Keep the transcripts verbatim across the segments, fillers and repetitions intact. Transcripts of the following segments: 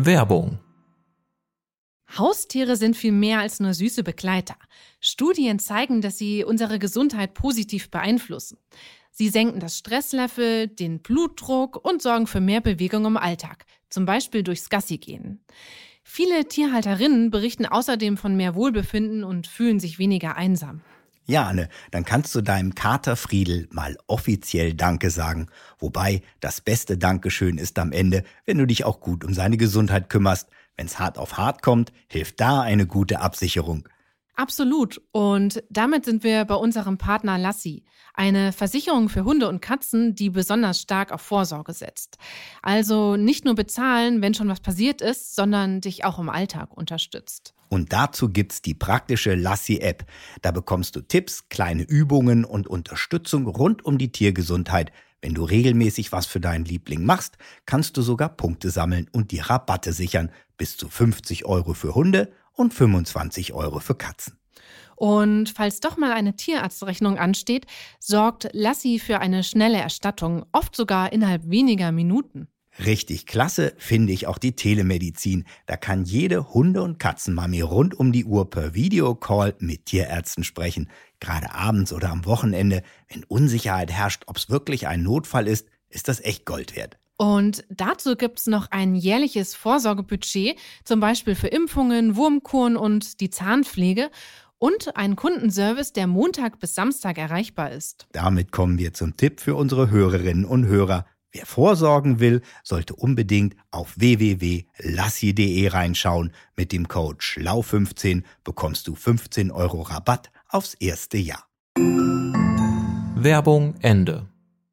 Werbung. Haustiere sind viel mehr als nur süße Begleiter. Studien zeigen, dass sie unsere Gesundheit positiv beeinflussen. Sie senken das Stresslevel, den Blutdruck und sorgen für mehr Bewegung im Alltag, zum Beispiel durchs Gassigehen. Viele Tierhalterinnen berichten außerdem von mehr Wohlbefinden und fühlen sich weniger einsam. Ja, Anne, dann kannst du deinem Kater Friedel mal offiziell Danke sagen. Wobei, das beste Dankeschön ist am Ende, wenn du dich auch gut um seine Gesundheit kümmerst. Wenn's hart auf hart kommt, hilft da eine gute Absicherung. Absolut. Und damit sind wir bei unserem Partner Lassi, eine Versicherung für Hunde und Katzen, die besonders stark auf Vorsorge setzt. Also nicht nur bezahlen, wenn schon was passiert ist, sondern dich auch im Alltag unterstützt. Und dazu gibt's die praktische Lassi-App. Da bekommst du Tipps, kleine Übungen und Unterstützung rund um die Tiergesundheit. Wenn du regelmäßig was für deinen Liebling machst, kannst du sogar Punkte sammeln und dir Rabatte sichern. Bis zu fünfzig Euro für Hunde und fünfundzwanzig Euro für Katzen. Und falls doch mal eine Tierarztrechnung ansteht, sorgt Lassi für eine schnelle Erstattung, oft sogar innerhalb weniger Minuten. Richtig klasse finde ich auch die Telemedizin. Da kann jede Hunde- und Katzenmami rund um die Uhr per Videocall mit Tierärzten sprechen. Gerade abends oder am Wochenende, wenn Unsicherheit herrscht, ob es wirklich ein Notfall ist, ist das echt Gold wert. Und dazu gibt's noch ein jährliches Vorsorgebudget, zum Beispiel für Impfungen, Wurmkuren und die Zahnpflege und einen Kundenservice, der Montag bis Samstag erreichbar ist. Damit kommen wir zum Tipp für unsere Hörerinnen und Hörer. Wer vorsorgen will, sollte unbedingt auf w w w punkt lassi punkt de reinschauen. Mit dem Code schlau fünfzehn bekommst du fünfzehn Euro Rabatt aufs erste Jahr. Werbung Ende.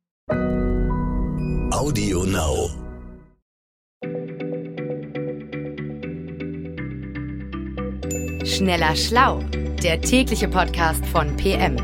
Audio Now. Schneller Schlau, der tägliche Podcast von P M.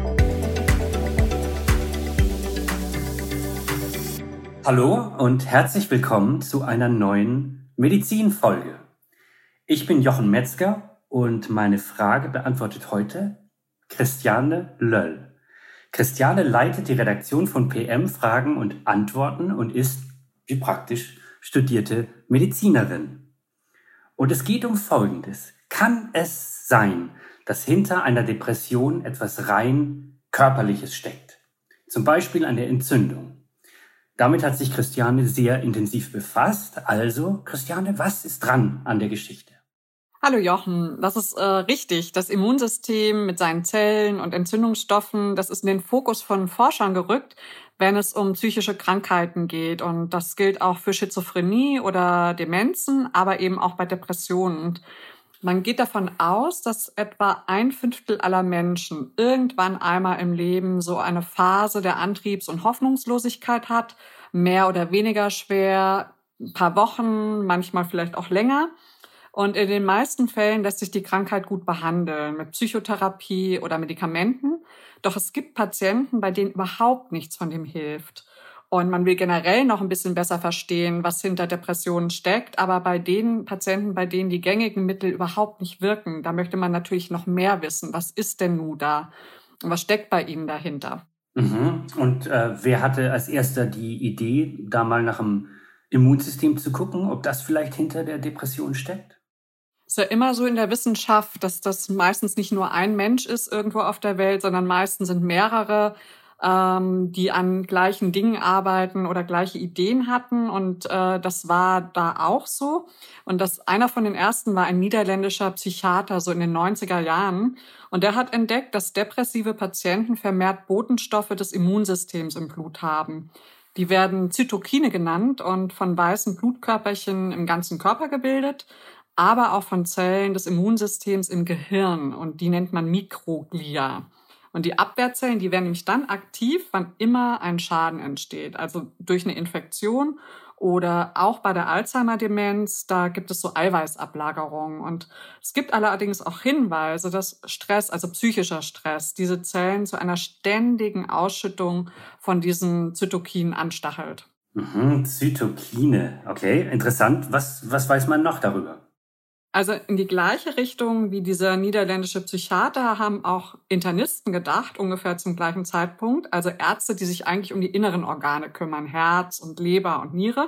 Hallo und herzlich willkommen zu einer neuen Medizinfolge. Ich bin Jochen Metzger und meine Frage beantwortet heute Christiane Löll. Christiane leitet die Redaktion von P M Fragen und Antworten und ist, wie praktisch, studierte Medizinerin. Und es geht um Folgendes. Kann es sein, dass hinter einer Depression etwas rein Körperliches steckt? Zum Beispiel eine Entzündung. Damit hat sich Christiane sehr intensiv befasst. Also, Christiane, was ist dran an der Geschichte? Hallo Jochen, das ist äh, richtig. Das Immunsystem mit seinen Zellen und Entzündungsstoffen, das ist in den Fokus von Forschern gerückt, wenn es um psychische Krankheiten geht. Und das gilt auch für Schizophrenie oder Demenzen, aber eben auch bei Depressionen. Und man geht davon aus, dass etwa ein Fünftel aller Menschen irgendwann einmal im Leben so eine Phase der Antriebs- und Hoffnungslosigkeit hat, mehr oder weniger schwer, ein paar Wochen, manchmal vielleicht auch länger. Und in den meisten Fällen lässt sich die Krankheit gut behandeln, mit Psychotherapie oder Medikamenten. Doch es gibt Patienten, bei denen überhaupt nichts von dem hilft. Und man will generell noch ein bisschen besser verstehen, was hinter Depressionen steckt. Aber bei den Patienten, bei denen die gängigen Mittel überhaupt nicht wirken, da möchte man natürlich noch mehr wissen. Was ist denn nun da? Und was steckt bei ihnen dahinter? Mhm. Und äh, wer hatte als erster die Idee, da mal nach dem Immunsystem zu gucken, ob das vielleicht hinter der Depression steckt? Es ist ja immer so in der Wissenschaft, dass das meistens nicht nur ein Mensch ist irgendwo auf der Welt, sondern meistens sind mehrere, ähm, die an gleichen Dingen arbeiten oder gleiche Ideen hatten. Und äh, das war da auch so. Und das einer von den ersten war ein niederländischer Psychiater, so in den neunziger Jahren. Und der hat entdeckt, dass depressive Patienten vermehrt Botenstoffe des Immunsystems im Blut haben. Die werden Zytokine genannt und von weißen Blutkörperchen im ganzen Körper gebildet, aber auch von Zellen des Immunsystems im Gehirn. Und die nennt man Mikroglia. Und die Abwehrzellen, die werden nämlich dann aktiv, wann immer ein Schaden entsteht. Also durch eine Infektion oder auch bei der Alzheimer-Demenz, da gibt es so Eiweißablagerungen. Und es gibt allerdings auch Hinweise, dass Stress, also psychischer Stress, diese Zellen zu einer ständigen Ausschüttung von diesen Zytokinen anstachelt. Mhm, Zytokine, okay, interessant. Was, was weiß man noch darüber? Also in die gleiche Richtung wie dieser niederländische Psychiater haben auch Internisten gedacht, ungefähr zum gleichen Zeitpunkt. Also Ärzte, die sich eigentlich um die inneren Organe kümmern, Herz und Leber und Niere.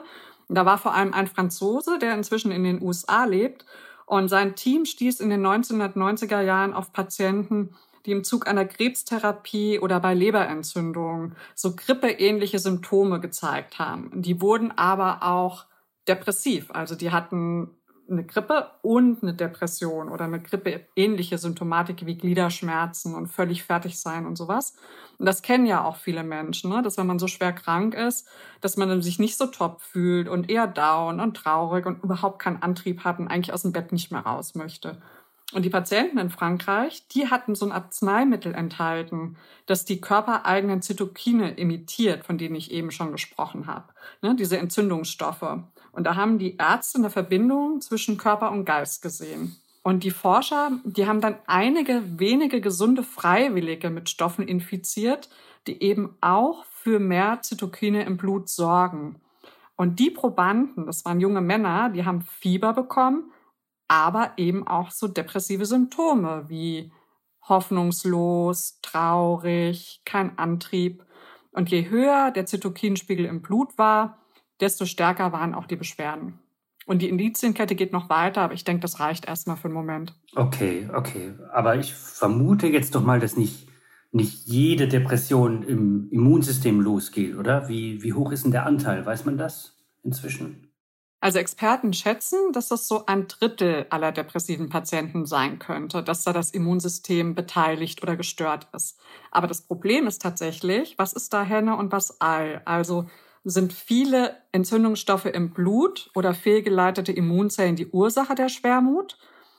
Und da war vor allem ein Franzose, der inzwischen in den U S A lebt. Und sein Team stieß in den neunzehnhundertneunziger Jahren auf Patienten, die im Zug einer Krebstherapie oder bei Leberentzündungen so grippeähnliche Symptome gezeigt haben. Die wurden aber auch depressiv. Also die hatten eine Grippe und eine Depression oder eine grippeähnliche Symptomatik wie Gliederschmerzen und völlig fertig sein und sowas. Und das kennen ja auch viele Menschen, ne? Dass wenn man so schwer krank ist, dass man dann sich nicht so top fühlt und eher down und traurig und überhaupt keinen Antrieb hat und eigentlich aus dem Bett nicht mehr raus möchte. Und die Patienten in Frankreich, die hatten so ein Arzneimittel enthalten, das die körpereigenen Zytokine imitiert, von denen ich eben schon gesprochen habe, ne, diese Entzündungsstoffe. Und da haben die Ärzte eine Verbindung zwischen Körper und Geist gesehen. Und die Forscher, die haben dann einige wenige gesunde Freiwillige mit Stoffen infiziert, die eben auch für mehr Zytokine im Blut sorgen. Und die Probanden, das waren junge Männer, die haben Fieber bekommen, aber eben auch so depressive Symptome wie hoffnungslos, traurig, kein Antrieb. Und je höher der Zytokinspiegel im Blut war, desto stärker waren auch die Beschwerden. Und die Indizienkette geht noch weiter, aber ich denke, das reicht erstmal für einen Moment. Okay, okay. Aber ich vermute jetzt doch mal, dass nicht, nicht jede Depression im Immunsystem losgeht, oder? Wie, wie hoch ist denn der Anteil? Weiß man das inzwischen? Also Experten schätzen, dass das so ein Drittel aller depressiven Patienten sein könnte, dass da das Immunsystem beteiligt oder gestört ist. Aber das Problem ist tatsächlich, was ist da Henne und was Ei? Also sind viele Entzündungsstoffe im Blut oder fehlgeleitete Immunzellen die Ursache der Schwermut?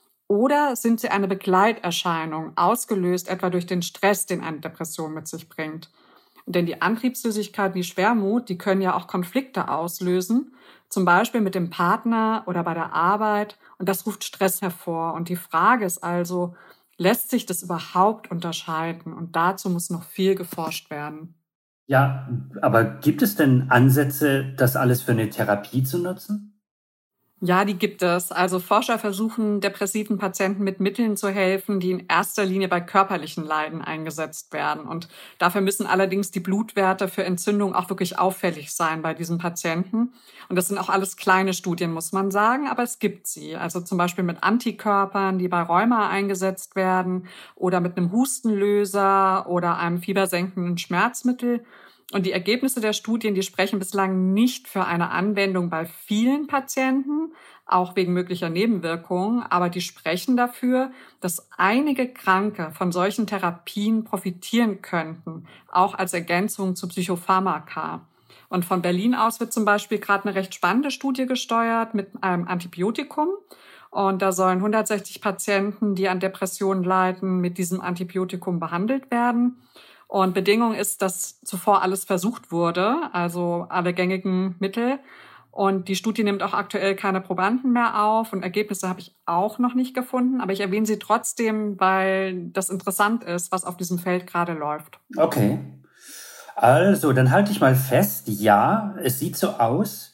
Oder sind sie eine Begleiterscheinung, ausgelöst etwa durch den Stress, den eine Depression mit sich bringt? Denn die Antriebslosigkeit, die Schwermut, die können ja auch Konflikte auslösen, zum Beispiel mit dem Partner oder bei der Arbeit. Und das ruft Stress hervor. Und die Frage ist also, lässt sich das überhaupt unterscheiden? Und dazu muss noch viel geforscht werden. Ja, aber gibt es denn Ansätze, das alles für eine Therapie zu nutzen? Ja, die gibt es. Also Forscher versuchen, depressiven Patienten mit Mitteln zu helfen, die in erster Linie bei körperlichen Leiden eingesetzt werden. Und dafür müssen allerdings die Blutwerte für Entzündung auch wirklich auffällig sein bei diesen Patienten. Und das sind auch alles kleine Studien, muss man sagen, aber es gibt sie. Also zum Beispiel mit Antikörpern, die bei Rheuma eingesetzt werden oder mit einem Hustenlöser oder einem fiebersenkenden Schmerzmittel. Und die Ergebnisse der Studien, die sprechen bislang nicht für eine Anwendung bei vielen Patienten, auch wegen möglicher Nebenwirkungen, aber die sprechen dafür, dass einige Kranke von solchen Therapien profitieren könnten, auch als Ergänzung zu Psychopharmaka. Und von Berlin aus wird zum Beispiel gerade eine recht spannende Studie gesteuert mit einem Antibiotikum. Und da sollen hundertsechzig Patienten, die an Depressionen leiden, mit diesem Antibiotikum behandelt werden. Und Bedingung ist, dass zuvor alles versucht wurde, also alle gängigen Mittel. Und die Studie nimmt auch aktuell keine Probanden mehr auf. Und Ergebnisse habe ich auch noch nicht gefunden. Aber ich erwähne sie trotzdem, weil das interessant ist, was auf diesem Feld gerade läuft. Okay. Also, dann halte ich mal fest. Ja, es sieht so aus,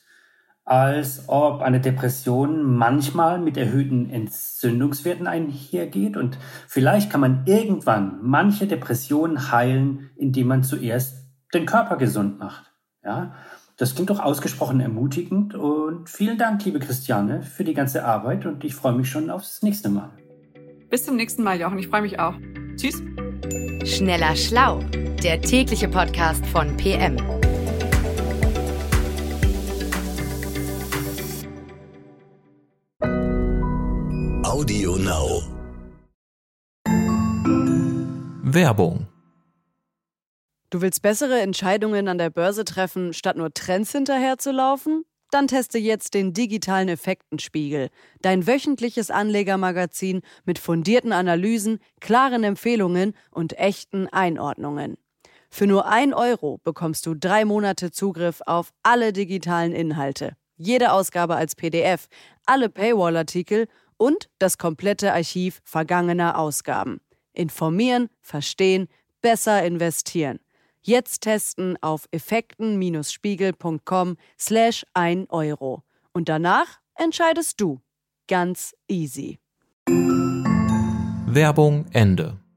als ob eine Depression manchmal mit erhöhten Entzündungswerten einhergeht. Und vielleicht kann man irgendwann manche Depressionen heilen, indem man zuerst den Körper gesund macht. Ja, das klingt doch ausgesprochen ermutigend. Und vielen Dank, liebe Christiane, für die ganze Arbeit. Und ich freue mich schon aufs nächste Mal. Bis zum nächsten Mal, Jochen. Ich freue mich auch. Tschüss. Schneller Schlau, der tägliche Podcast von P M. Audio Now. Werbung. Du willst bessere Entscheidungen an der Börse treffen, statt nur Trends hinterherzulaufen? Dann teste jetzt den digitalen Effektenspiegel, dein wöchentliches Anlegermagazin mit fundierten Analysen, klaren Empfehlungen und echten Einordnungen. Für nur ein Euro bekommst du drei Monate Zugriff auf alle digitalen Inhalte, jede Ausgabe als P D F, alle Paywall-Artikel und das komplette Archiv vergangener Ausgaben. Informieren, verstehen, besser investieren. Jetzt testen auf effekten-spiegel.com slash ein Euro. Und danach entscheidest du. Ganz easy. Werbung Ende.